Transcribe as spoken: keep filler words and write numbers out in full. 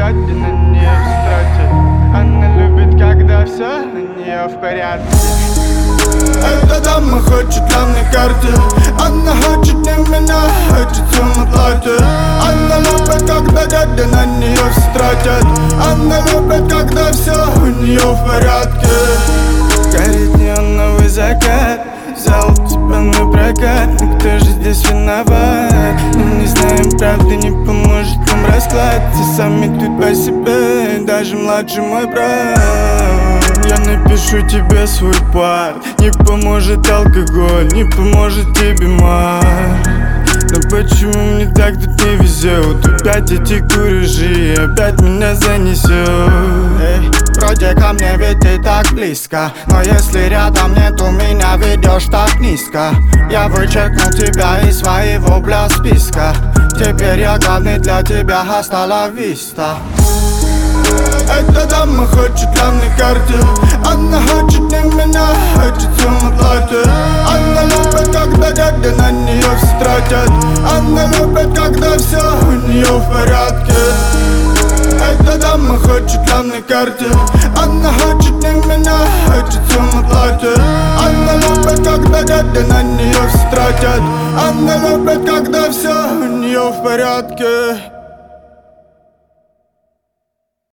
дядя на нее стратит. Она любит, когда все на нее в порядке. Эта дама хочет на мне карты. Она хочет не меня, хочет сумму платит. Она любит, когда дядя на нее все тратят. Она любит, когда все у нее в порядке. Горит неоновый закат, взял тебя на прокат. Но кто же здесь виноват? Мы не знаем правды, не поможет нам расклад. Все сами тут по себе, даже младший мой брат. Я напишу тебе свой парт. Не поможет алкоголь, не поможет тебе мать. Но почему мне так тут не везет? Опять эти куражи, опять меня занесет. Эй, вроде ко мне ведь ты так близко, но если рядом нет, у меня ведешь так низко. Я вычеркнул тебя из своего бля списка. Теперь я главный для тебя, hasta la vista. Эта дама хочет на мне карты. Она хочет не меня, хочет сумму платит. Она любит, когда дядя на нее все тратят. Она любит, когда все у нее в порядке. Эта дама хочет на мне карты. Она хочет не меня, хочет сумму платит. Она любит, когда дядя на нее все тратят. Она любит, когда все у нее в порядке.